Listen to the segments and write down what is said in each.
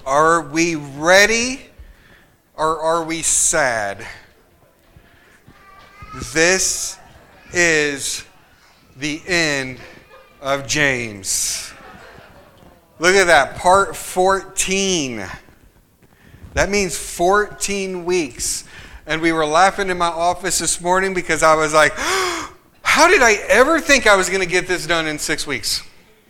Are we ready or are we sad? This is the end of James. Look at that, part 14. That means 14 weeks. And we were laughing in my office this morning because I was like, how did I ever think I was going to get this done in 6 weeks?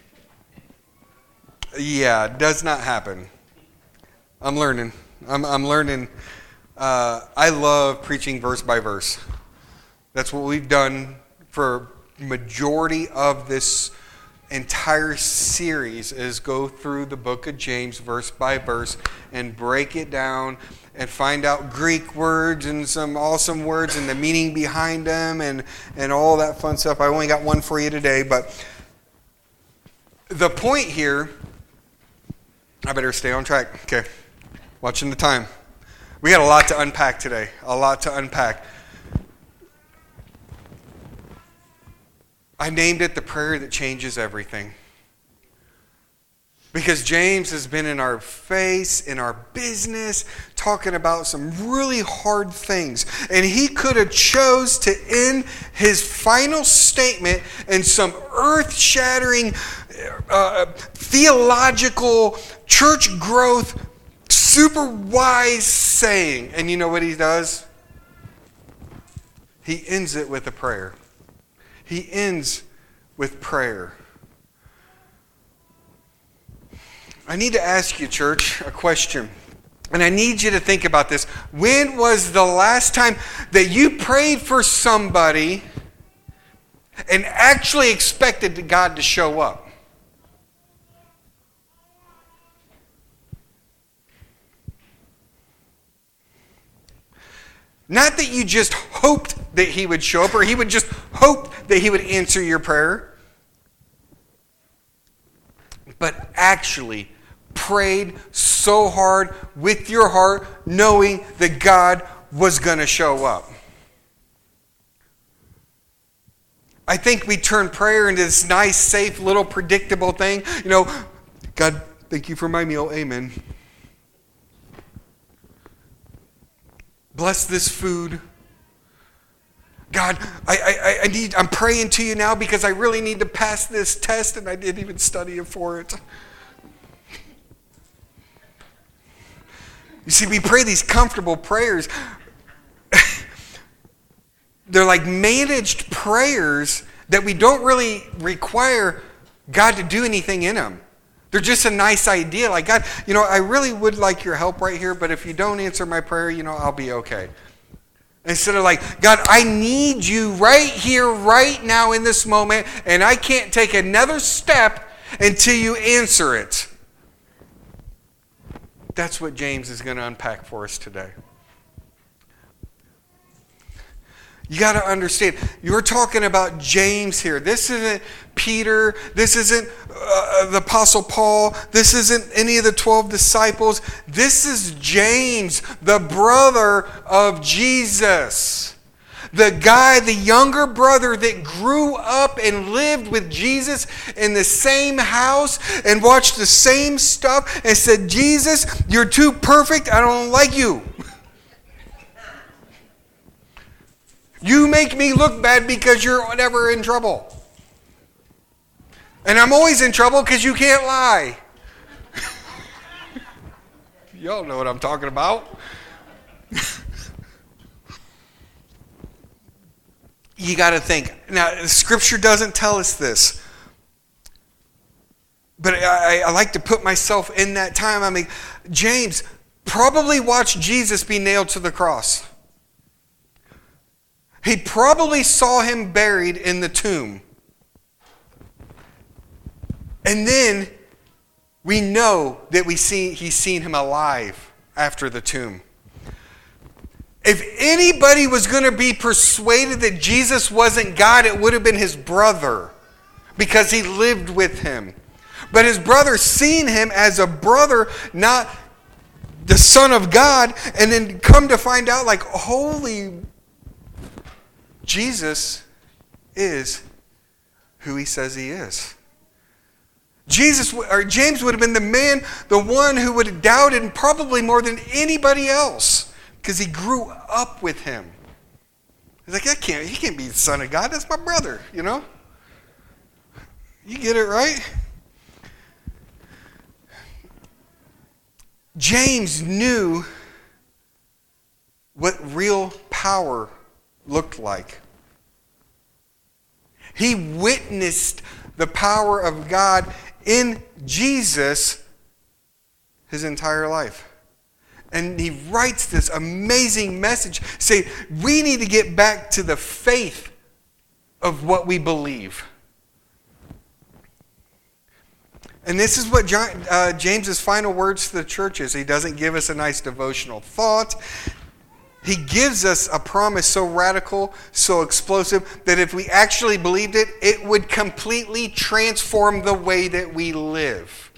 Yeah, it does not happen. I'm learning. I'm learning. I love preaching verse by verse. That's what we've done for majority of this entire series, is go through the book of James verse by verse and break it down and find out Greek words and some awesome words and the meaning behind them and all that fun stuff. I only got one for you today, but the point here, I better stay on track. Okay. Watching the time. We got a lot to unpack today. A lot to unpack. I named it the prayer that changes everything. Because James has been in our face, in our business, talking about some really hard things. And he could have chose to end his final statement in some earth-shattering, theological, church growth, super wise saying. And you know what he does? He ends it with a prayer. He ends with prayer. I need to ask you, church, a question. And I need you to think about this. When was the last time that you prayed for somebody and actually expected God to show up? Not that you just hoped that he would show up, or he would just hope that he would answer your prayer, but actually prayed so hard with your heart, knowing that God was going to show up. I think we turn prayer into this nice, safe, little predictable thing. You know, God, thank you for my meal. Amen. Bless this food. God, I'm praying to you now because I really need to pass this test and I didn't even study for it. You see, we pray these comfortable prayers. They're like managed prayers that we don't really require God to do anything in them. They're just a nice idea. Like, God, I really would like your help right here, but if you don't answer my prayer, I'll be okay. Instead of like, God, I need you right here, right now in this moment, and I can't take another step until you answer it. That's what James is going to unpack for us today. You got to understand, you're talking about James here. This isn't Peter. This isn't the Apostle Paul. This isn't any of the 12 disciples. This is James, the brother of Jesus. The guy, the younger brother that grew up and lived with Jesus in the same house and watched the same stuff and said, Jesus, you're too perfect. I don't like you. You make me look bad because you're never in trouble. And I'm always in trouble because you can't lie. Y'all know what I'm talking about. You got to think. Now, Scripture doesn't tell us this. But I like to put myself in that time. I mean, James probably watched Jesus be nailed to the cross. He probably saw him buried in the tomb. And then we know that he's seen him alive after the tomb. If anybody was going to be persuaded that Jesus wasn't God, it would have been his brother, because he lived with him. But his brother seen him as a brother, not the Son of God, and then come to find out, like, holy, Jesus is who he says he is. James would have been the one who would have doubted probably more than anybody else because he grew up with him. He's like, he can't be the son of God. That's my brother, you know? You get it, right? James knew what real power looked like. He witnessed the power of God in Jesus his entire life. And he writes this amazing message saying, we need to get back to the faith of what we believe. And this is what James's final words to the church is. He doesn't give us a nice devotional thought. He gives us a promise so radical, so explosive, that if we actually believed it, it would completely transform the way that we live.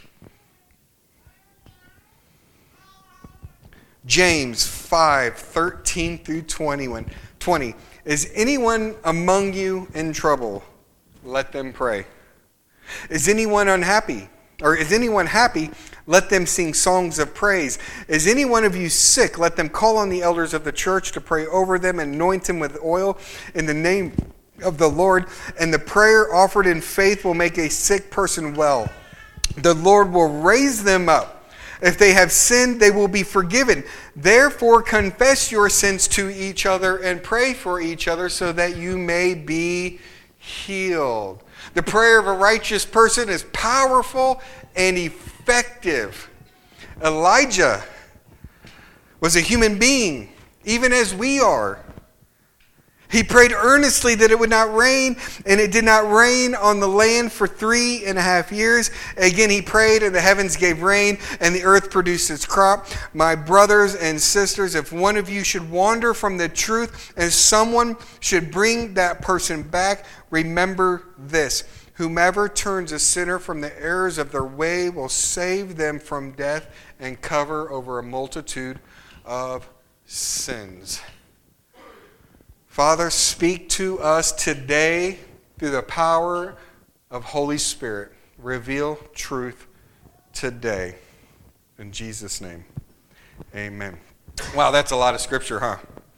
James 5:13 through 20. Is anyone among you in trouble? Let them pray. Is anyone unhappy? Or is anyone happy? Let them sing songs of praise. Is any one of you sick? Let them call on the elders of the church to pray over them and anoint them with oil in the name of the Lord. And the prayer offered in faith will make a sick person well. The Lord will raise them up. If they have sinned, they will be forgiven. Therefore, confess your sins to each other and pray for each other so that you may be healed. The prayer of a righteous person is powerful and effective. Elijah was a human being, even as we are. He prayed earnestly that it would not rain, and it did not rain on the land for 3.5 years. Again, he prayed, and the heavens gave rain, and the earth produced its crop. My brothers and sisters, if one of you should wander from the truth, and someone should bring that person back, remember this. Whomever turns a sinner from the errors of their way will save them from death and cover over a multitude of sins. Father, speak to us today through the power of Holy Spirit. Reveal truth today. In Jesus' name, amen. Wow, that's a lot of scripture, huh?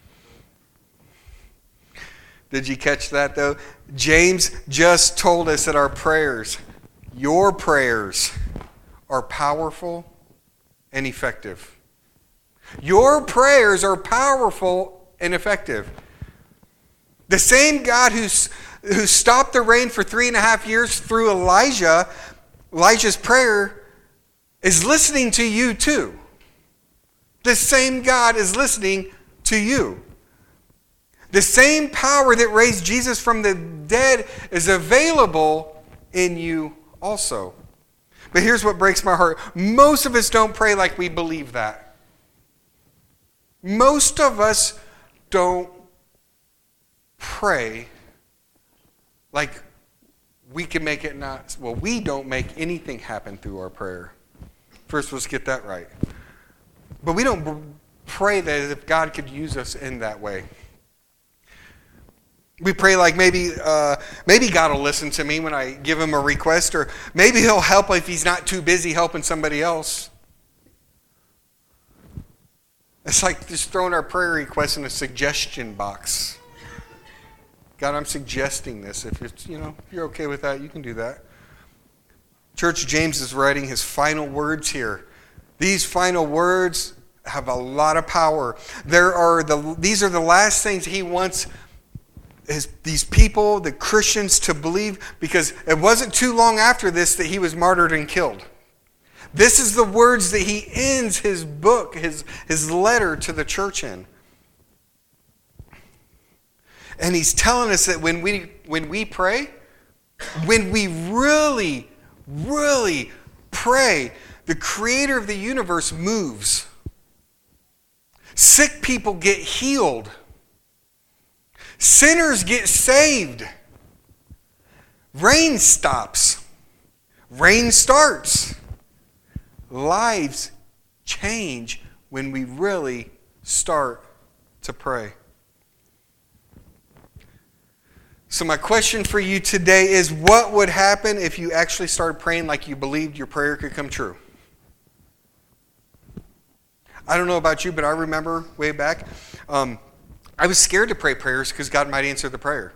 Did you catch that, though? James just told us that our prayers, your prayers, are powerful and effective. Your prayers are powerful and effective. The same God who stopped the rain for 3.5 years through Elijah's prayer, is listening to you too. The same God is listening to you. The same power that raised Jesus from the dead is available in you also. But here's what breaks my heart. Most of us don't pray like we believe that. Most of us don't pray like we can make it not. Well, we don't make anything happen through our prayer. First, let's get that right. But we don't pray that as if God could use us in that way. We pray like maybe God will listen to me when I give him a request, or maybe he'll help if he's not too busy helping somebody else. It's like just throwing our prayer requests in a suggestion box. God, I'm suggesting this. If you're okay with that, you can do that. Church, James is writing his final words here. These final words have a lot of power. These are the last things he wants these people, the Christians, to believe, because it wasn't too long after this that he was martyred and killed. This is the words that he ends his book, his letter to the church in. And he's telling us that when we pray, when we really, really pray, the creator of the universe moves. Sick people get healed. Sinners get saved. Rain stops. Rain starts. Lives change when we really start to pray. So my question for you today is, what would happen if you actually started praying like you believed your prayer could come true? I don't know about you, but I remember way back, I was scared to pray prayers because God might answer the prayer.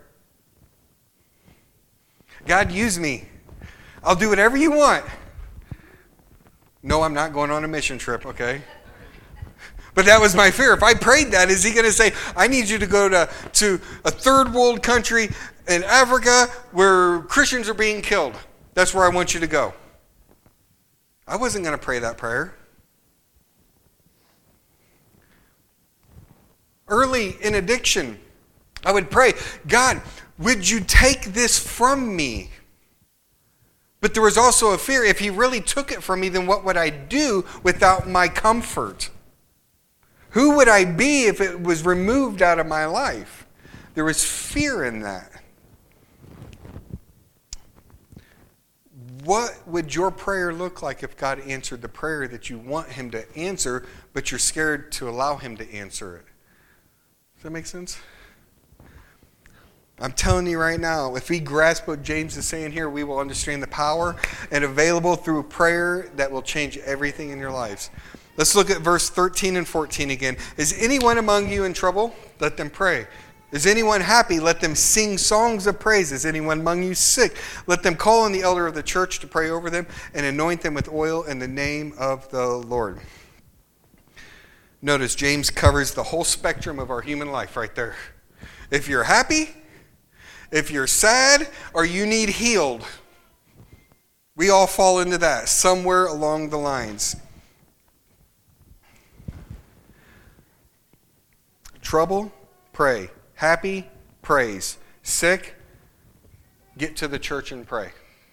God, use me. I'll do whatever you want. No, I'm not going on a mission trip, okay? But that was my fear. If I prayed that, is he going to say, I need you to go to a third world country in Africa where Christians are being killed? That's where I want you to go. I wasn't going to pray that prayer. Early in addiction, I would pray, God, would you take this from me? But there was also a fear, if he really took it from me, then what would I do without my comfort? Who would I be if it was removed out of my life? There was fear in that. What would your prayer look like if God answered the prayer that you want him to answer, but you're scared to allow him to answer it? Does that make sense? I'm telling you right now, if we grasp what James is saying here, we will understand the power and available through prayer that will change everything in your lives. Let's look at verse 13 and 14 again. Is anyone among you in trouble? Let them pray. Is anyone happy? Let them sing songs of praise. Is anyone among you sick? Let them call on the elder of the church to pray over them and anoint them with oil in the name of the Lord. Notice James covers the whole spectrum of our human life right there. If you're happy, if you're sad, or you need healed, we all fall into that somewhere along the lines. Trouble, pray. Happy, praise. Sick, get to the church and pray.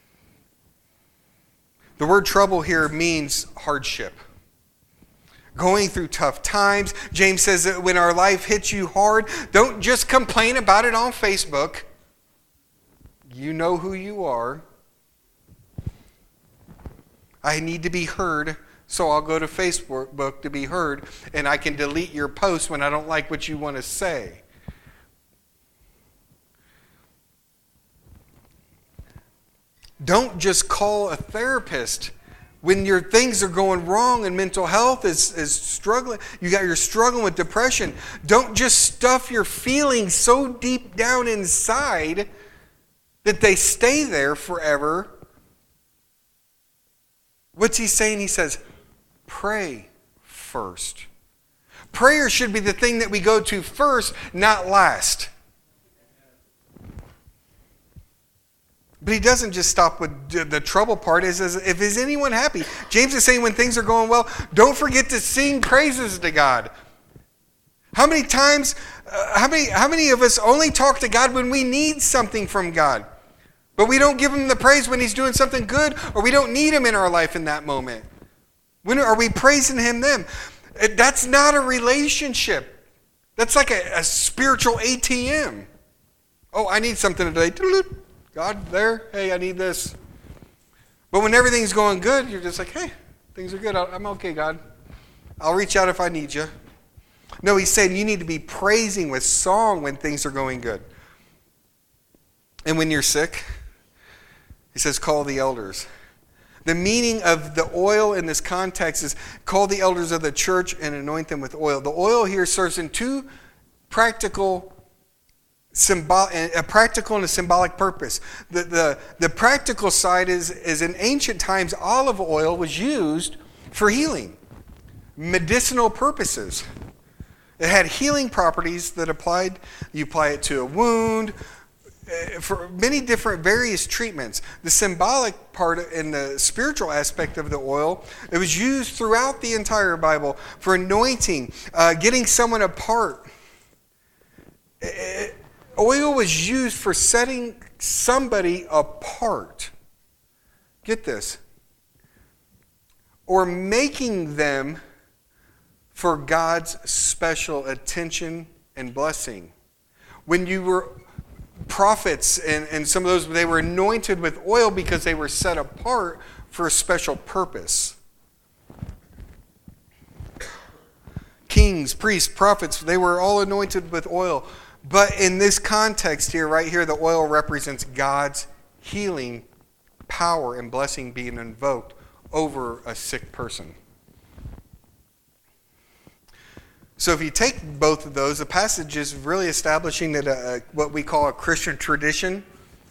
The word trouble here means hardship. Going through tough times. James says that when our life hits you hard, don't just complain about it on Facebook. You know who you are. I need to be heard, so I'll go to Facebook to be heard, and I can delete your post when I don't like what you want to say. Don't just call a therapist when your things are going wrong and mental health is struggling. You're struggling with depression. Don't just stuff your feelings so deep down inside that they stay there forever. What's he saying? He says, pray first. Prayer should be the thing that we go to first, not last. But he doesn't just stop with the trouble part. He says, if is anyone happy? James is saying when things are going well, don't forget to sing praises to God. How many times, how many of us only talk to God when we need something from God? But we don't give him the praise when he's doing something good, or we don't need him in our life in that moment. When are we praising him then? That's not a relationship. That's like a spiritual ATM. Oh, I need something today. God, there. Hey, I need this. But when everything's going good, you're just like, hey, things are good. I'm okay, God. I'll reach out if I need you. No, he's saying you need to be praising with song when things are going good. And when you're sick, he says, call the elders. The meaning of the oil in this context is call the elders of the church and anoint them with oil. The oil here serves in two practical, a practical and a symbolic purpose. The practical side is in ancient times, olive oil was used for healing, medicinal purposes. It had healing properties that applied. You apply it to a wound, for many different various treatments. The symbolic part and the spiritual aspect of the oil, it was used throughout the entire Bible for anointing, getting someone apart. Oil was used for setting somebody apart. Get this. Or making them for God's special attention and blessing. When you were prophets and some of those, they were anointed with oil because they were set apart for a special purpose. Kings, priests, prophets, they were all anointed with oil But in this context here, right here, the oil represents God's healing power and blessing being invoked over a sick person. So if you take both of those, the passage is really establishing that what we call a Christian tradition,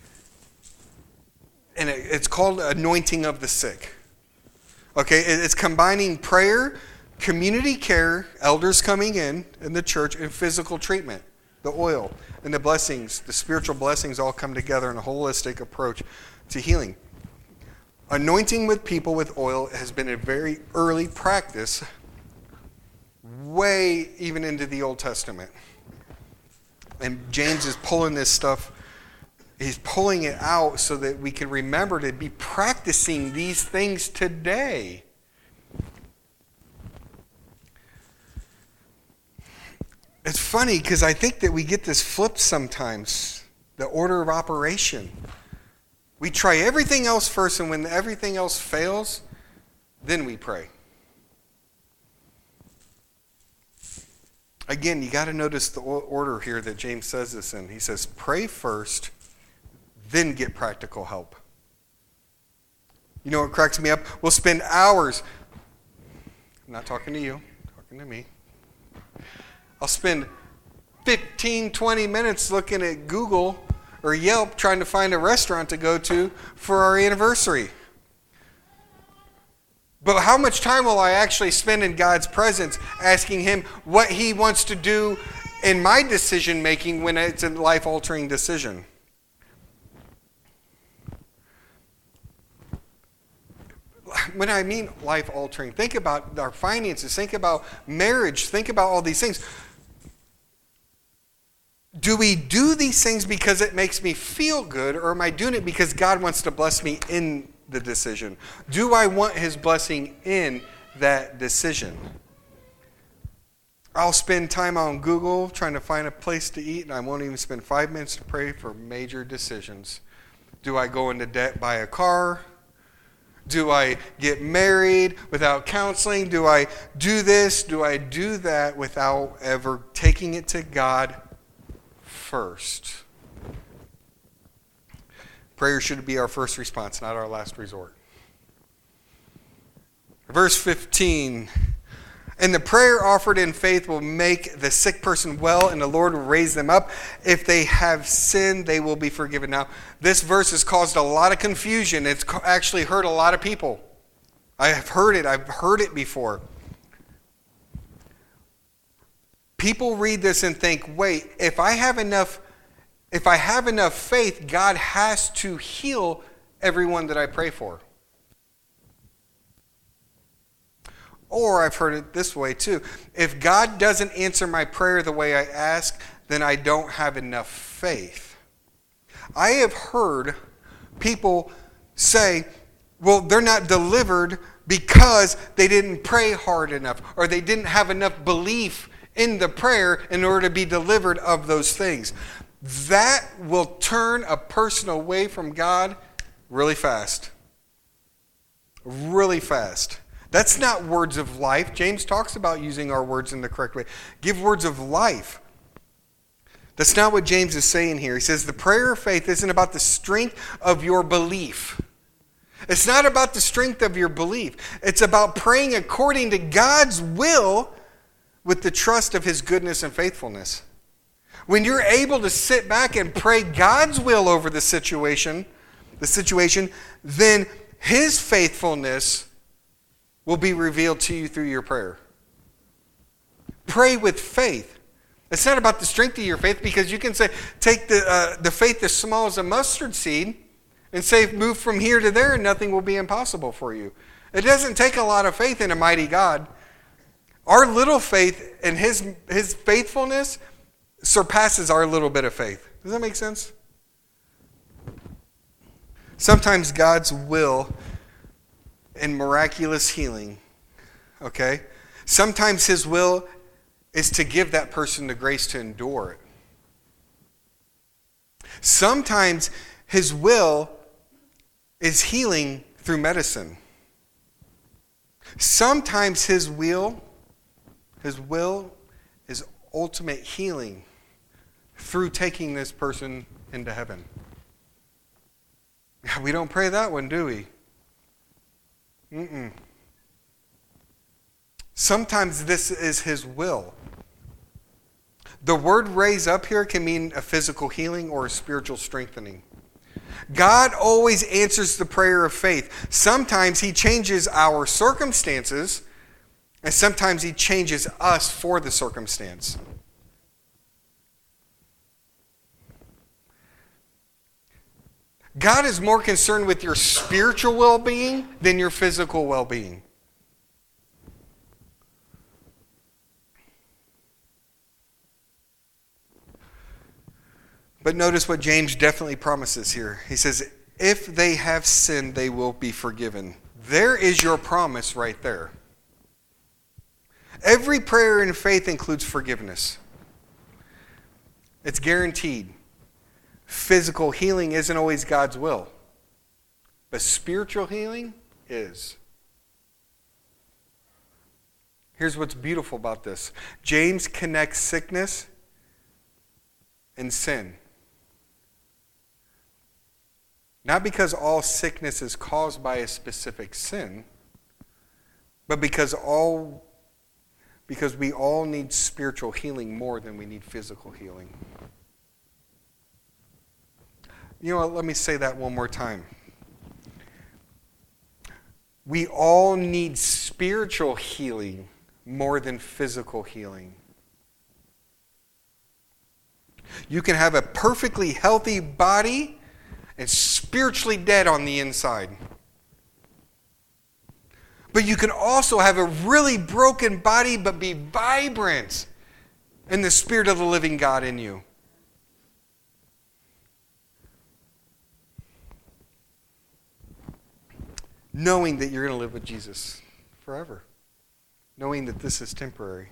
and it's called anointing of the sick. Okay, it's combining prayer, community care, elders coming in the church, and physical treatment, the oil, and the blessings, the spiritual blessings all come together in a holistic approach to healing. Anointing with people with oil has been a very early practice, way even into the Old Testament. And James is pulling this stuff, he's pulling it out so that we can remember to be practicing these things today. It's funny because I think that we get this flipped sometimes, the order of operation. We try everything else first, and when everything else fails, then we pray. Again, you got to notice the order here that James says this in. He says, pray first, then get practical help. You know what cracks me up? We'll spend hours. I'm not talking to you, I'm talking to me. I'll spend 15, 20 minutes looking at Google or Yelp trying to find a restaurant to go to for our anniversary. But how much time will I actually spend in God's presence asking Him what He wants to do in my decision making when it's a life-altering decision? When I mean life-altering, think about our finances, think about marriage, think about all these things. Do we do these things because it makes me feel good, or am I doing it because God wants to bless me in the decision? Do I want His blessing in that decision? I'll spend time on Google trying to find a place to eat, and I won't even spend 5 minutes to pray for major decisions. Do I go into debt, buy a car? Do I get married without counseling? Do I do this? Do I do that without ever taking it to God first? Prayer should be our first response, not our last resort. Verse 15, and the prayer offered in faith will make the sick person well, and the Lord will raise them up. If they have sinned, they will be forgiven. Now, this verse has caused a lot of confusion. It's actually hurt a lot of people. I have heard it. I've heard it before. People read this and think, wait, if I have enough faith, God has to heal everyone that I pray for. Or I've heard it this way too. If God doesn't answer my prayer the way I ask, then I don't have enough faith. I have heard people say, well, they're not delivered because they didn't pray hard enough, or they didn't have enough belief in the prayer in order to be delivered of those things. That will turn a person away from God really fast. Really fast. That's not words of life. James talks about using our words in the correct way. Give words of life. That's not what James is saying here. He says the prayer of faith isn't about the strength of your belief. It's not about the strength of your belief. It's about praying according to God's will with the trust of His goodness and faithfulness. When you're able to sit back and pray God's will over the situation, then His faithfulness will be revealed to you through your prayer. Pray with faith. It's not about the strength of your faith, because you can say, take the faith as small as a mustard seed and say, move from here to there and nothing will be impossible for you. It doesn't take a lot of faith in a mighty God. Our little faith and His faithfulness surpasses our little bit of faith. Does that make sense? Sometimes God's will in miraculous healing, okay? Sometimes His will is to give that person the grace to endure it. Sometimes His will is healing through medicine. Sometimes His will is ultimate healing through taking this person into heaven. We don't pray that one, do we? Sometimes this is his will. The word raise up here can mean a physical healing or a spiritual strengthening. God always answers the prayer of faith. Sometimes he changes our circumstances, and sometimes he changes us for the circumstance. God is more concerned with your spiritual well-being than your physical well-being. But notice what James definitely promises here. He says, if they have sinned, they will be forgiven. There is your promise right there. Every prayer in faith includes forgiveness. It's guaranteed. Physical healing isn't always God's will, but spiritual healing is. Here's what's beautiful about this. James connects sickness and sin. Not because all sickness is caused by a specific sin, but because we all need spiritual healing more than we need physical healing. You know what? Let me say that one more time. We all need spiritual healing more than physical healing. You can have a perfectly healthy body and spiritually dead on the inside. But you can also have a really broken body but be vibrant in the Spirit of the living God in you. Knowing that you're going to live with Jesus forever. Knowing that this is temporary.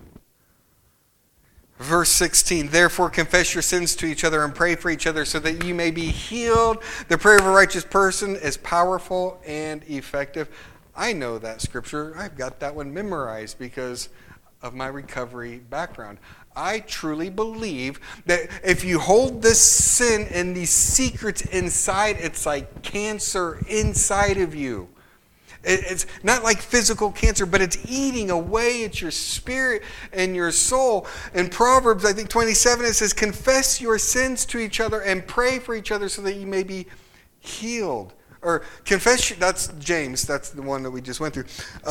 Verse 16, therefore confess your sins to each other and pray for each other so that you may be healed. The prayer of a righteous person is powerful and effective. I know that scripture. I've got that one memorized because of my recovery background. I truly believe that if you hold this sin and these secrets inside, it's like cancer inside of you. It's not like physical cancer, but it's eating away at your spirit and your soul. In Proverbs, I think 27, it says, confess your sins to each other and pray for each other so that you may be healed. Or confess, that's James, that's the one that we just went through.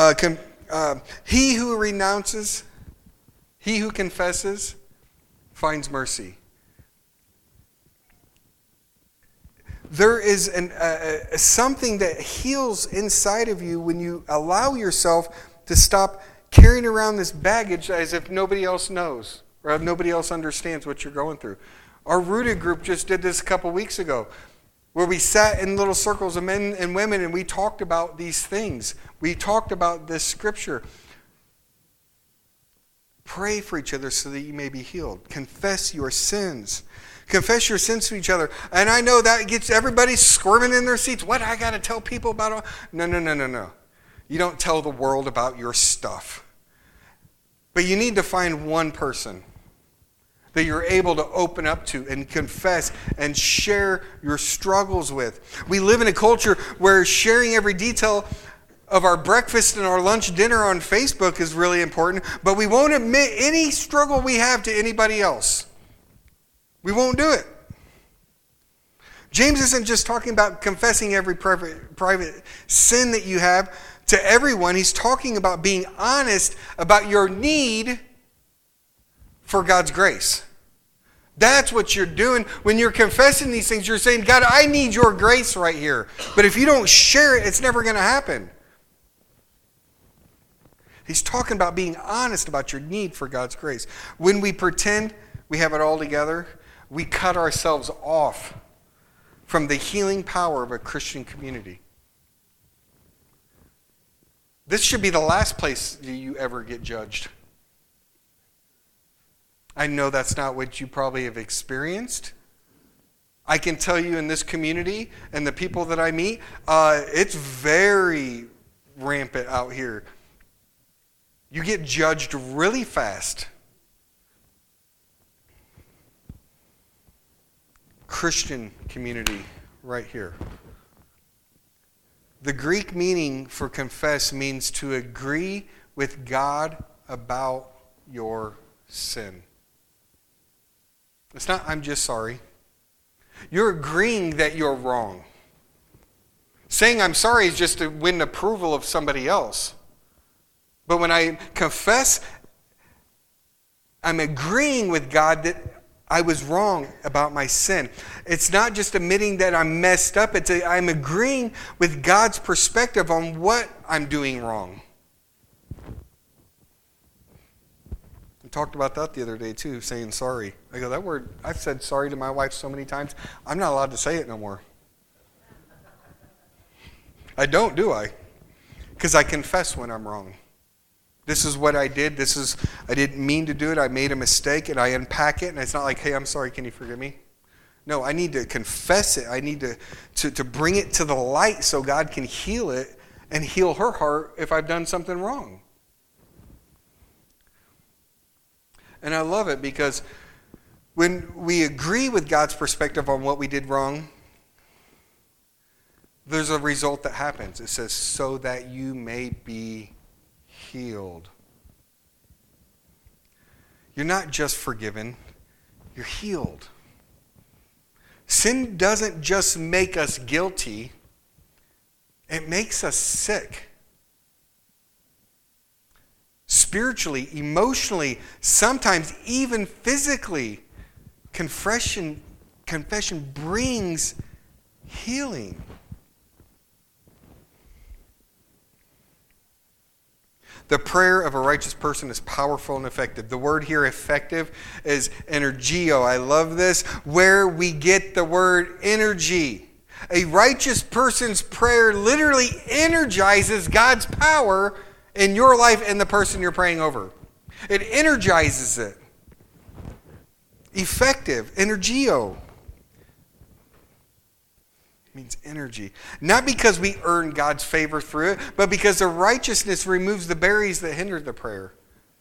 He who renounces, he who confesses, finds mercy. There is something that heals inside of you when you allow yourself to stop carrying around this baggage as if nobody else knows or if nobody else understands what you're going through. Our Rooted group just did this a couple weeks ago where we sat in little circles of men and women and we talked about these things. We talked about this scripture. Pray for each other so that you may be healed. Confess your sins. Confess your sins to each other. And I know that gets everybody squirming in their seats. What, I got to tell people about it? No. You don't tell the world about your stuff. But you need to find one person that you're able to open up to and confess and share your struggles with. We live in a culture where sharing every detail of our breakfast and our lunch dinner on Facebook is really important, but we won't admit any struggle we have to anybody else. We won't do it. James isn't just talking about confessing every private sin that you have to everyone. He's talking about being honest about your need for God's grace. That's what you're doing. When you're confessing these things, you're saying, God, I need your grace right here. But if you don't share it, it's never going to happen. He's talking about being honest about your need for God's grace. When we pretend we have it all together, we cut ourselves off from the healing power of a Christian community. This should be the last place you ever get judged. I know that's not what you probably have experienced. I can tell you in this community and the people that I meet, it's very rampant out here. You get judged really fast. Christian community right here. The Greek meaning for confess means to agree with God about your sin. It's not, I'm just sorry. You're agreeing that you're wrong. Saying I'm sorry is just to win approval of somebody else. But when I confess, I'm agreeing with God that I was wrong about my sin. It's not just admitting that I'm messed up. I'm agreeing with God's perspective on what I'm doing wrong. We talked about that the other day too, saying sorry. I go, that word, I've said sorry to my wife so many times, I'm not allowed to say it no more. I don't, do I? Because I confess when I'm wrong. This is what I did. I didn't mean to do it. I made a mistake, and I unpack it, and it's not like, hey, I'm sorry, can you forgive me? No, I need to confess it. I need to bring it to the light so God can heal it and heal her heart if I've done something wrong. And I love it because when we agree with God's perspective on what we did wrong, there's a result that happens. It says, so that you may be healed. You're not just forgiven, you're healed. Sin doesn't just make us guilty, it makes us sick. Spiritually, emotionally, sometimes even physically, confession brings healing. The prayer of a righteous person is powerful and effective. The word here, effective, is energio. I love this. Where we get the word energy. A righteous person's prayer literally energizes God's power in your life and the person you're praying over. It energizes it. Effective, energio. Means energy. Not because we earn God's favor through it, but because the righteousness removes the barriers that hinder the prayer.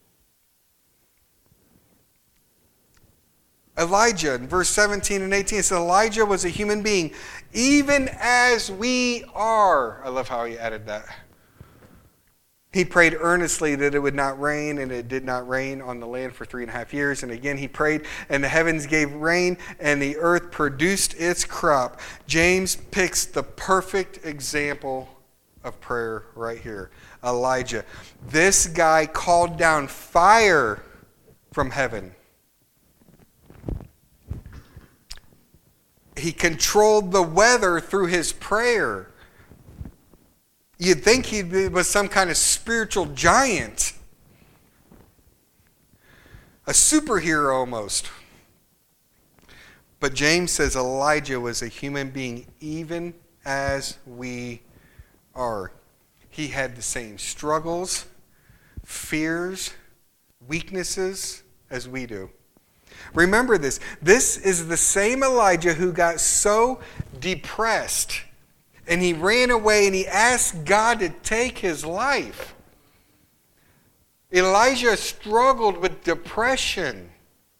Elijah, in verse 17 and 18, it says, Elijah was a human being, even as we are. I love how he added that. He prayed earnestly that it would not rain, and it did not rain on the land for 3.5 years. And again he prayed, and the heavens gave rain, and the earth produced its crop. James picks the perfect example of prayer right here. Elijah. This guy called down fire from heaven. He controlled the weather through his prayer. You'd think he was some kind of spiritual giant. A superhero almost. But James says Elijah was a human being even as we are. He had the same struggles, fears, weaknesses as we do. Remember this. This is the same Elijah who got so depressed and he ran away and he asked God to take his life. Elijah struggled with depression.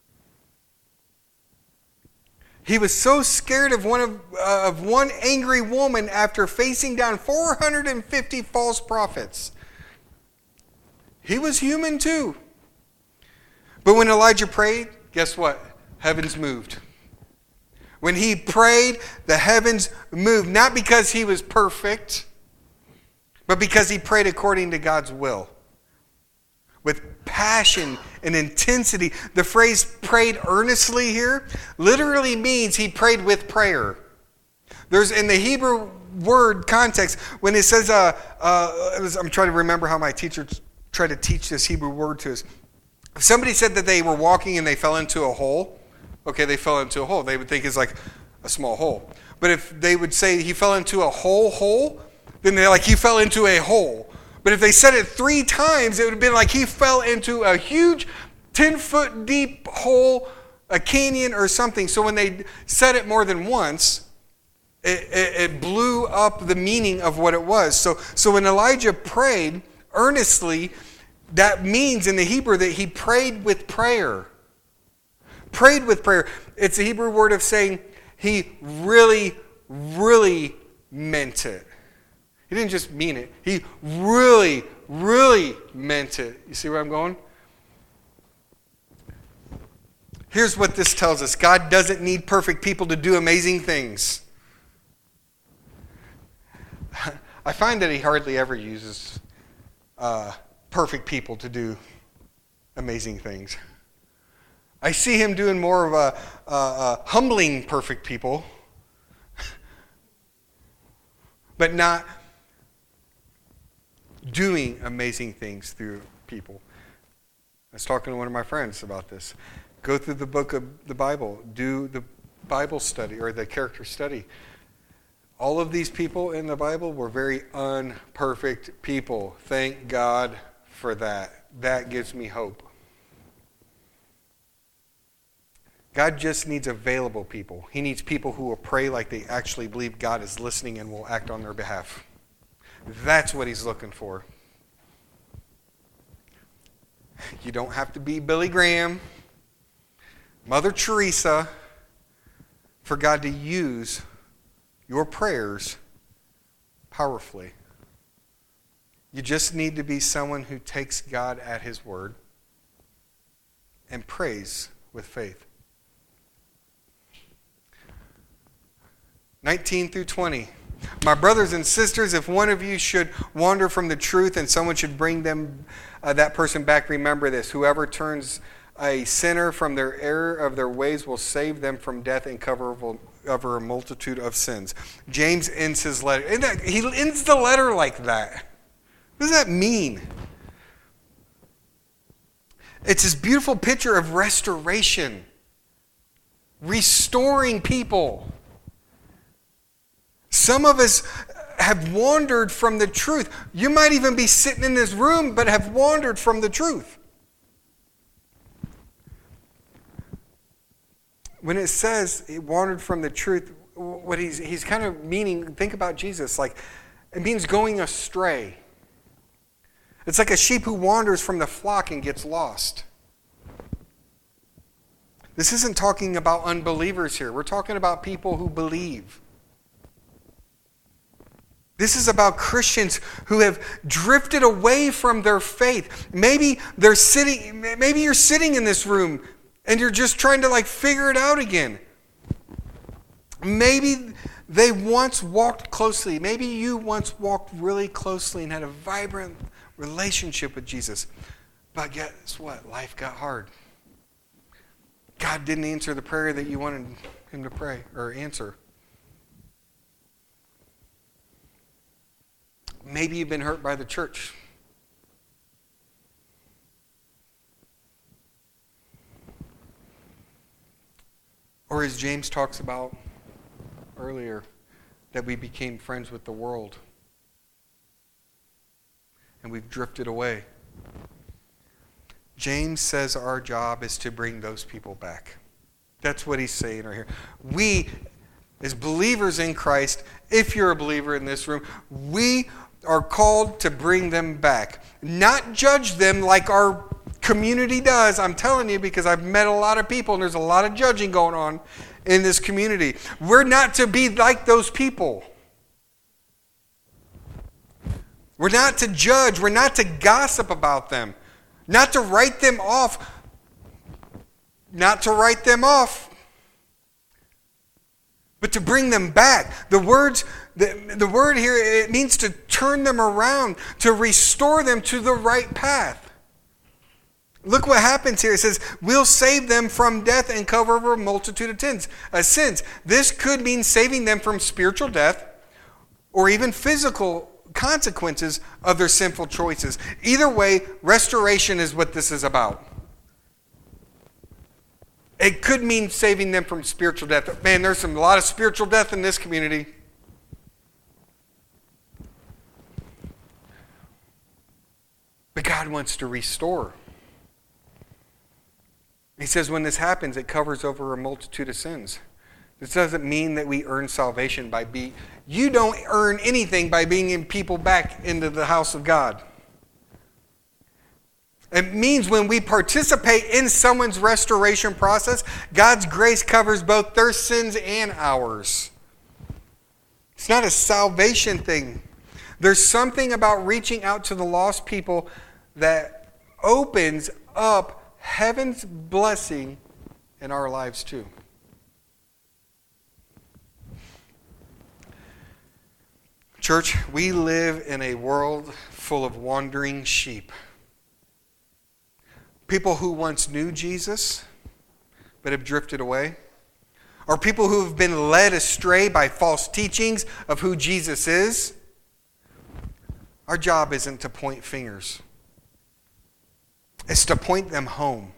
He was so scared of one angry woman after facing down 450 false prophets. He was human too. But when Elijah prayed, guess what? Heavens moved. When he prayed, the heavens moved. Not because he was perfect, but because he prayed according to God's will. With passion and intensity. The phrase prayed earnestly here literally means he prayed with prayer. There's in the Hebrew word context, when it says, I'm trying to remember how my teacher tried to teach this Hebrew word to us. If somebody said that they were walking and they fell into a hole, okay, they fell into a hole. They would think it's like a small hole. But if they would say he fell into a hole, then they're like, he fell into a hole. But if they said it 3 times, it would have been like he fell into a huge 10-foot deep hole, a canyon or something. So when they said it more than once, it blew up the meaning of what it was. So when Elijah prayed earnestly, that means in the Hebrew that he prayed with prayer. Prayed with prayer. It's a Hebrew word of saying He really, really meant it. He didn't just mean it. He really, really meant it. You see where I'm going? Here's what this tells us. God doesn't need perfect people to do amazing things. I find that he hardly ever uses perfect people to do amazing things. I see him doing more of a humbling perfect people, but not doing amazing things through people. I was talking to one of my friends about this. Go through the book of the Bible. Do the Bible study or the character study. All of these people in the Bible were very unperfect people. Thank God for that. That gives me hope. God just needs available people. He needs people who will pray like they actually believe God is listening and will act on their behalf. That's what he's looking for. You don't have to be Billy Graham, Mother Teresa, for God to use your prayers powerfully. You just need to be someone who takes God at his word and prays with faith. 19 through 20. My brothers and sisters, if one of you should wander from the truth and someone should bring them that person back, remember this. Whoever turns a sinner from their error of their ways will save them from death and cover a multitude of sins. James ends his letter. He ends the letter like that. What does that mean? It's this beautiful picture of restoration. Restoring people. Some of us have wandered from the truth. You might even be sitting in this room, but have wandered from the truth. When it says he wandered from the truth, what he's kind of meaning, think about Jesus, like it means going astray. It's like a sheep who wanders from the flock and gets lost. This isn't talking about unbelievers here. We're talking about people who believe. This is about Christians who have drifted away from their faith. Maybe you're sitting in this room and you're just trying to figure it out again. Maybe they once walked closely. Maybe you once walked really closely and had a vibrant relationship with Jesus. But guess what? Life got hard. God didn't answer the prayer that you wanted him to pray or answer. Maybe you've been hurt by the church. Or as James talks about earlier, that we became friends with the world. And we've drifted away. James says our job is to bring those people back. That's what he's saying right here. We, as believers in Christ, if you're a believer in this room, we are called to bring them back. Not judge them like our community does. I'm telling you, because I've met a lot of people and there's a lot of judging going on in this community. We're not to be like those people. We're not to judge. We're not to gossip about them. Not to write them off. Not to write them off. But to bring them back. The word here, it means to turn them around, to restore them to the right path. Look what happens here. It says, we'll save them from death and cover over a multitude of sins. This could mean saving them from spiritual death or even physical consequences of their sinful choices. Either way, restoration is what this is about. It could mean saving them from spiritual death. Man, there's a lot of spiritual death in this community. But God wants to restore. He says when this happens, it covers over a multitude of sins. This doesn't mean that we earn salvation by being... You don't earn anything by bringing people back into the house of God. It means when we participate in someone's restoration process, God's grace covers both their sins and ours. It's not a salvation thing. There's something about reaching out to the lost people that opens up heaven's blessing in our lives too. Church, we live in a world full of wandering sheep. People who once knew Jesus but have drifted away. Or people who have been led astray by false teachings of who Jesus is. Our job isn't to point fingers. It's to point them home.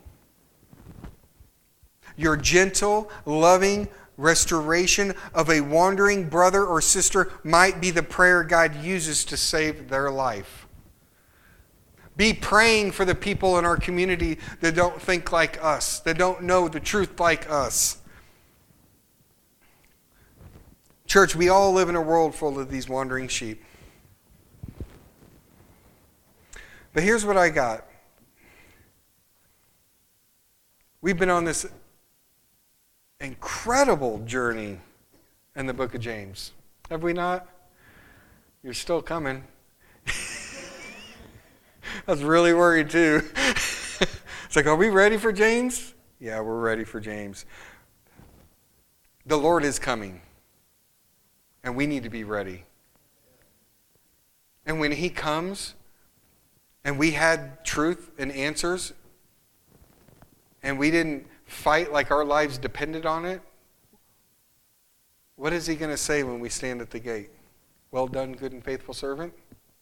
Your gentle, loving restoration of a wandering brother or sister might be the prayer God uses to save their life. Be praying for the people in our community that don't think like us, that don't know the truth like us. Church, we all live in a world full of these wandering sheep. But here's what I got. We've been on this incredible journey in the book of James. Have we not? You're still coming. I was really worried too. It's like, are we ready for James? Yeah, we're ready for James. The Lord is coming. And we need to be ready. And when He comes, and we had truth and answers, and we didn't fight like our lives depended on it, what is He going to say when we stand at the gate? Well done, good and faithful servant.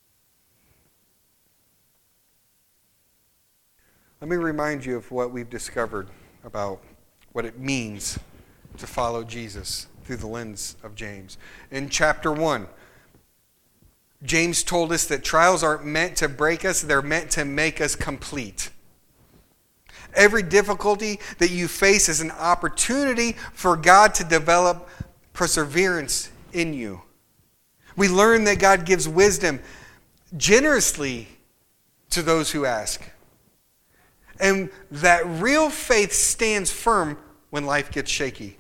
Let me remind you of what we've discovered about what it means to follow Jesus through the lens of James. In chapter 1, James told us that trials aren't meant to break us, they're meant to make us complete. Every difficulty that you face is an opportunity for God to develop perseverance in you. We learn that God gives wisdom generously to those who ask. And that real faith stands firm when life gets shaky.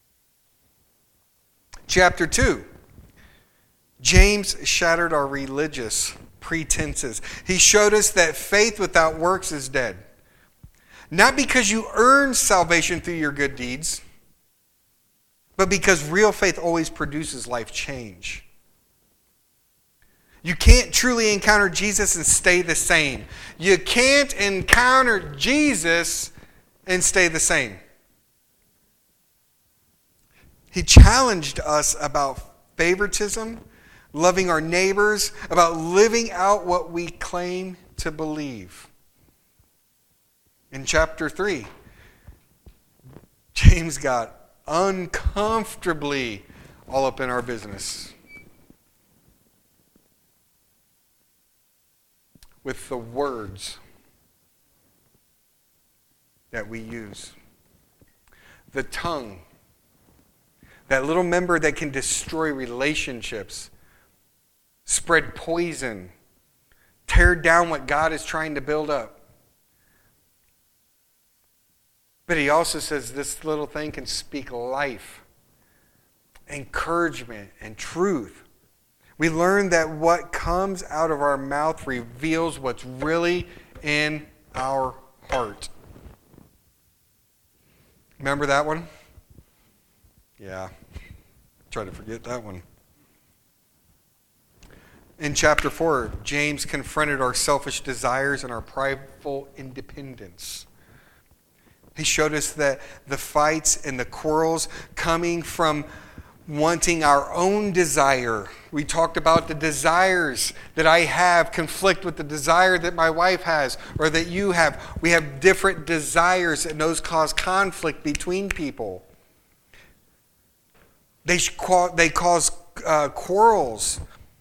Chapter 2. James shattered our religious pretenses. He showed us that faith without works is dead. Not because you earn salvation through your good deeds, but because real faith always produces life change. You can't truly encounter Jesus and stay the same. You can't encounter Jesus and stay the same. He challenged us about favoritism, loving our neighbors, about living out what we claim to believe. In chapter 3, James got uncomfortably all up in our business with the words that we use. The tongue, that little member that can destroy relationships, spread poison, tear down what God is trying to build up. But he also says this little thing can speak life, encouragement, and truth. We learn that what comes out of our mouth reveals what's really in our heart. Remember that one? Yeah. Try to forget that one. In chapter 4, James confronted our selfish desires and our prideful independence. He showed us that the fights and the quarrels coming from wanting our own desire. We talked about the desires that I have conflict with the desire that my wife has or that you have. We have different desires, and those cause conflict between people. They cause quarrels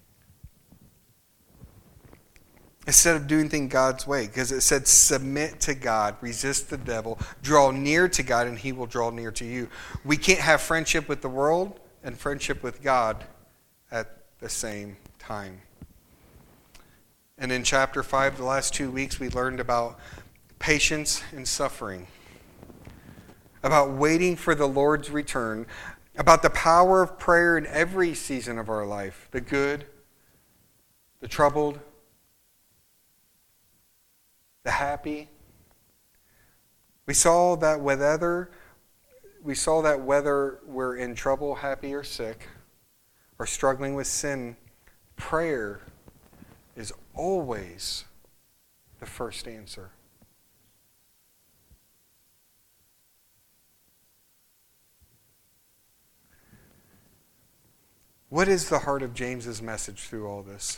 instead of doing things God's way, because it said submit to God, resist the devil, draw near to God, and he will draw near to you. We can't have friendship with the world and friendship with God at the same time. And in chapter 5, the last 2 weeks, we learned about patience and suffering, about waiting for the Lord's return, about the power of prayer in every season of our life, the good, the troubled, the happy. We saw that whether we're in trouble, happy, or sick, or struggling with sin, prayer is always the first answer. What is the heart of James's message through all this?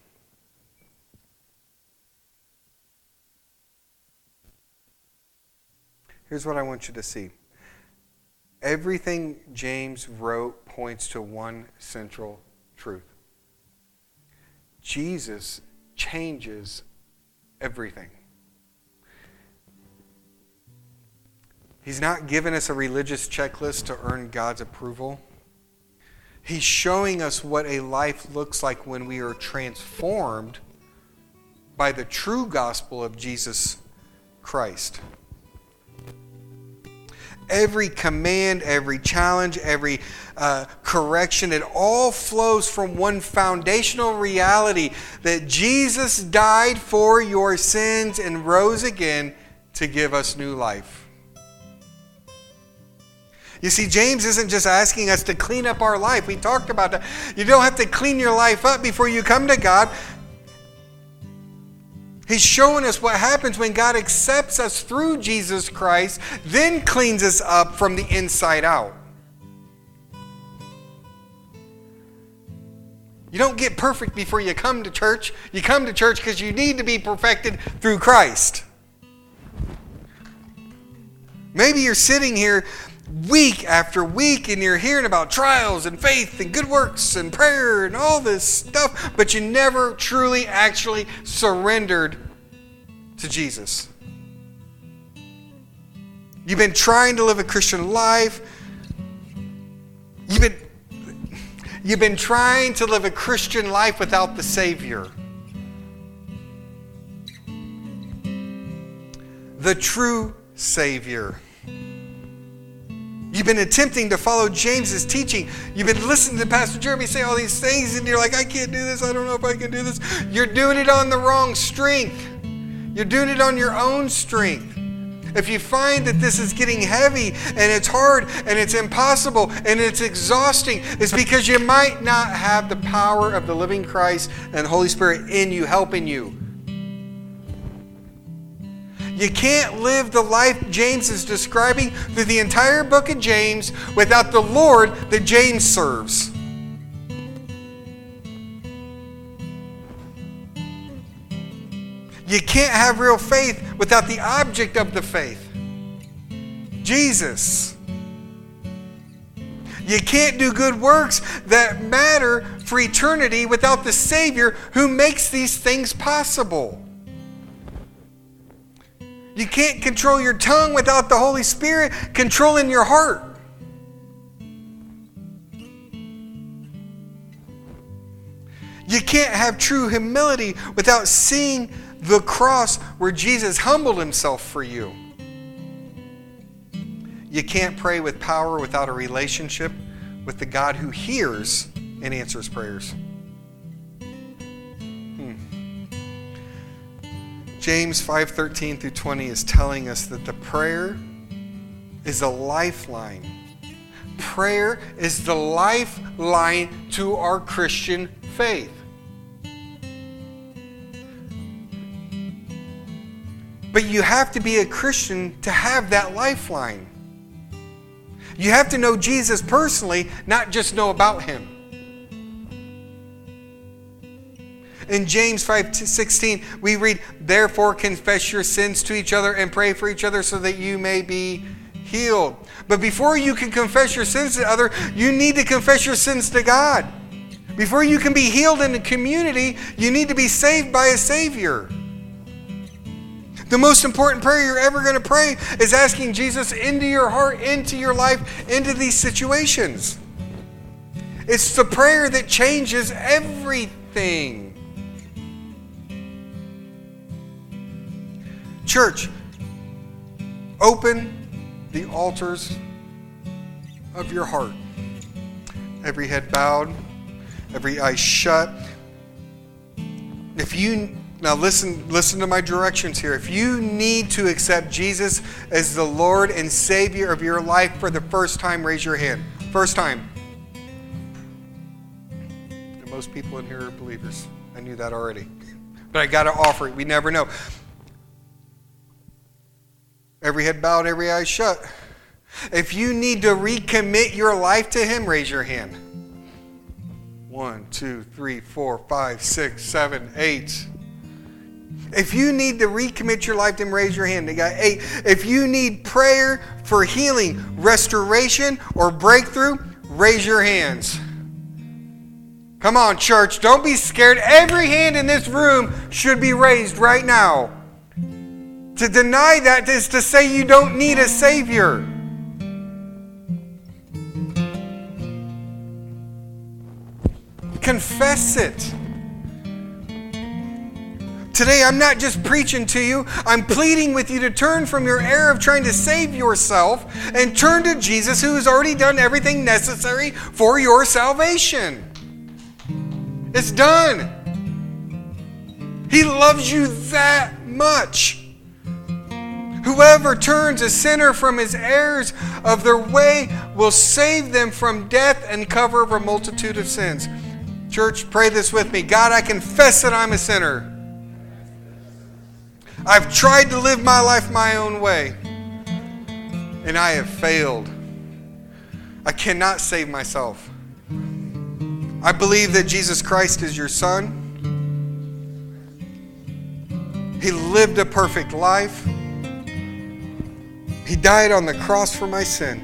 Here's what I want you to see. Everything James wrote points to one central truth. Jesus changes everything. He's not giving us a religious checklist to earn God's approval. He's showing us what a life looks like when we are transformed by the true gospel of Jesus Christ. Every command, every challenge, every correction, it all flows from one foundational reality that Jesus died for your sins and rose again to give us new life. You see, James isn't just asking us to clean up our life. We talked about that. You don't have to clean your life up before you come to God. He's showing us what happens when God accepts us through Jesus Christ, then cleans us up from the inside out. You don't get perfect before you come to church. You come to church because you need to be perfected through Christ. Maybe you're sitting here week after week and you're hearing about trials and faith and good works and prayer and all this stuff, but you never truly actually surrendered to Jesus. You've been trying to live a Christian life. You've been trying to live a Christian life without the Savior. The true Savior. You've been attempting to follow James's teaching. You've been listening to Pastor Jeremy say all these things, and you're like, I can't do this. I don't know if I can do this. You're doing it on the wrong strength. You're doing it on your own strength. If you find that this is getting heavy, and it's hard, and it's impossible, and it's exhausting, it's because you might not have the power of the living Christ and the Holy Spirit in you, helping you. You can't live the life James is describing through the entire book of James without the Lord that James serves. You can't have real faith without the object of the faith, Jesus. You can't do good works that matter for eternity without the Savior who makes these things possible. You can't control your tongue without the Holy Spirit controlling your heart. You can't have true humility without seeing the cross where Jesus humbled himself for you. You can't pray with power without a relationship with the God who hears and answers prayers. James 5:13 through 20 is telling us that the prayer is a lifeline. Prayer is the lifeline to our Christian faith. But you have to be a Christian to have that lifeline. You have to know Jesus personally, not just know about him. In James 5:16, we read, therefore confess your sins to each other and pray for each other so that you may be healed. But before you can confess your sins to others, you need to confess your sins to God. Before you can be healed in the community, you need to be saved by a Savior. The most important prayer you're ever going to pray is asking Jesus into your heart, into your life, into these situations. It's the prayer that changes everything. Church, open the altars of your heart. Every head bowed, every eye shut. Now listen to my directions here. If you need to accept Jesus as the Lord and Savior of your life for the first time, raise your hand. First time. And most people in here are believers. I knew that already. But I got to offer it. We never know. Every head bowed, every eye shut. If you need to recommit your life to Him, raise your hand. 1, 2, 3, 4, 5, 6, 7, 8. If you need to recommit your life to Him, raise your hand. They got 8. If you need prayer for healing, restoration, or breakthrough, raise your hands. Come on, church. Don't be scared. Every hand in this room should be raised right now. To deny that is to say you don't need a Savior. Confess it. Today, I'm not just preaching to you. I'm pleading with you to turn from your error of trying to save yourself and turn to Jesus, who has already done everything necessary for your salvation. It's done. He loves you that much. Whoever turns a sinner from his errors of their way will save them from death and cover over a multitude of sins. Church, pray this with me. God, I confess that I'm a sinner. I've tried to live my life my own way, and I have failed. I cannot save myself. I believe that Jesus Christ is your Son. He lived a perfect life. He died on the cross for my sin.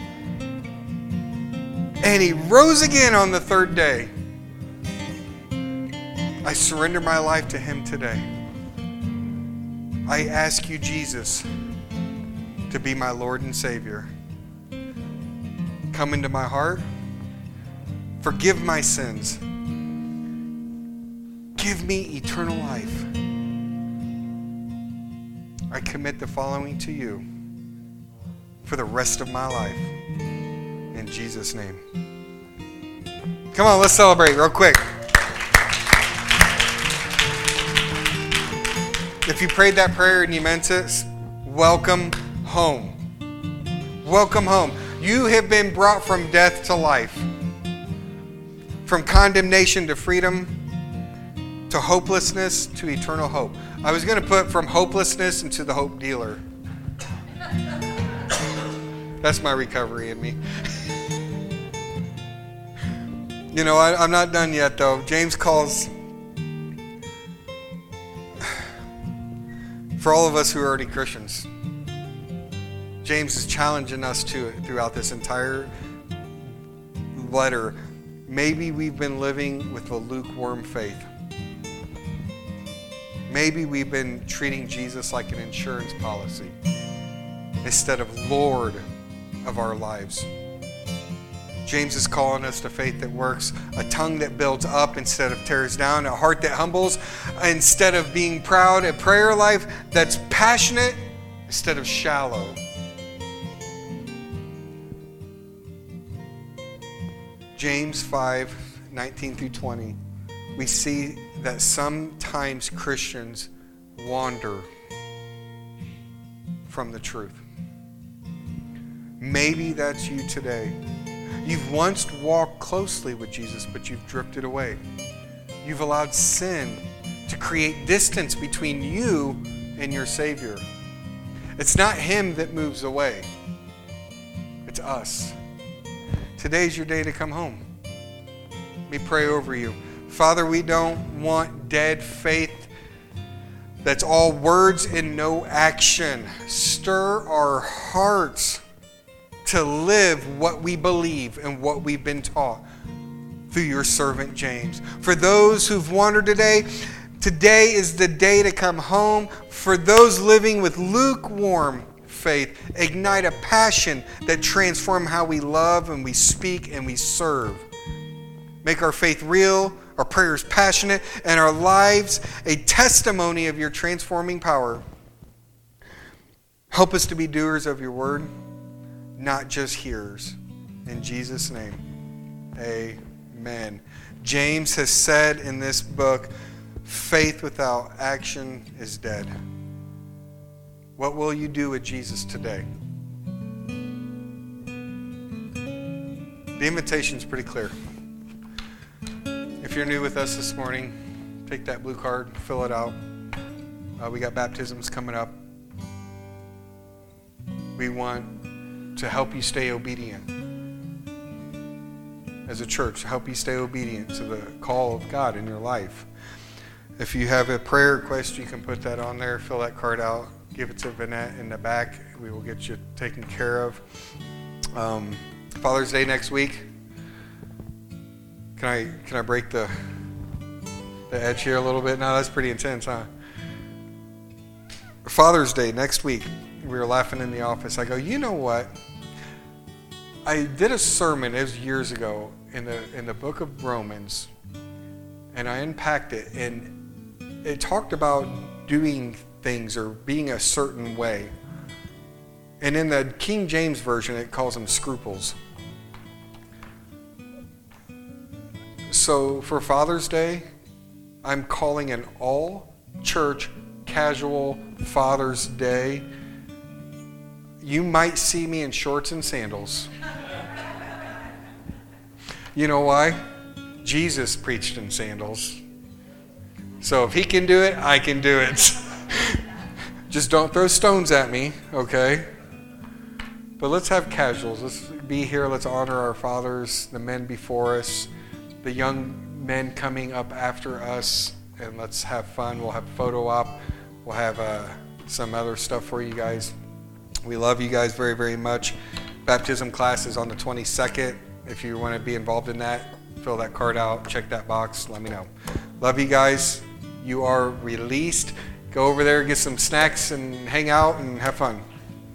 And He rose again on the third day. I surrender my life to Him today. I ask you, Jesus, to be my Lord and Savior. Come into my heart. Forgive my sins. Give me eternal life. I commit the following to you for the rest of my life. In Jesus' name. Come on, let's celebrate real quick. If you prayed that prayer and you meant it, welcome home. Welcome home. You have been brought from death to life. From condemnation to freedom, to hopelessness to eternal hope. I was going to put from hopelessness into the hope dealer. That's my recovery in me. You know, I'm not done yet, though. James calls, for all of us who are already Christians, James is challenging us to it throughout this entire letter. Maybe we've been living with a lukewarm faith. Maybe we've been treating Jesus like an insurance policy instead of Lord of our lives. James is calling us to faith that works, a tongue that builds up instead of tears down, a heart that humbles instead of being proud, a prayer life that's passionate instead of shallow. James 5:19 through 20, we see that sometimes Christians wander from the truth. Maybe that's you today. You've once walked closely with Jesus, but you've drifted away. You've allowed sin to create distance between you and your Savior. It's not Him that moves away. It's us. Today's your day to come home. Let me pray over you. Father, we don't want dead faith that's all words and no action. Stir our hearts to live what we believe and what we've been taught through your servant James. For those who've wandered today, today is the day to come home. For those living with lukewarm faith, ignite a passion that transforms how we love and we speak and we serve. Make our faith real, our prayers passionate, and our lives a testimony of your transforming power. Help us to be doers of your word, not just hearers. In Jesus' name, amen. James has said in this book, faith without action is dead. What will you do with Jesus today? The invitation is pretty clear. If you're new with us this morning, take that blue card, fill it out. We got baptisms coming up. We want to help you stay obedient. As a church, help you stay obedient to the call of God in your life. If you have a prayer request, you can put that on there, fill that card out, give it to Vanette in the back. We will get you taken care of. Father's Day next week. Can I break the edge here a little bit? No, that's pretty intense, huh? Father's Day next week. We were laughing in the office. I go, you know what? I did a sermon, it was years ago, in the book of Romans, and I unpacked it, and it talked about doing things or being a certain way. And in the King James Version, it calls them scruples. So for Father's Day, I'm calling an all-church casual Father's Day. You might see me in shorts and sandals. You know why? Jesus preached in sandals. So if he can do it, I can do it. Just don't throw stones at me, okay? But let's have casuals. Let's be here. Let's honor our fathers, the men before us, the young men coming up after us, and let's have fun. We'll have photo op. We'll have some other stuff for you guys. We love you guys very, very much. Baptism class is on the 22nd. If you want to be involved in that, fill that card out, check that box, let me know. Love you guys. You are released. Go over there, get some snacks, and hang out and have fun.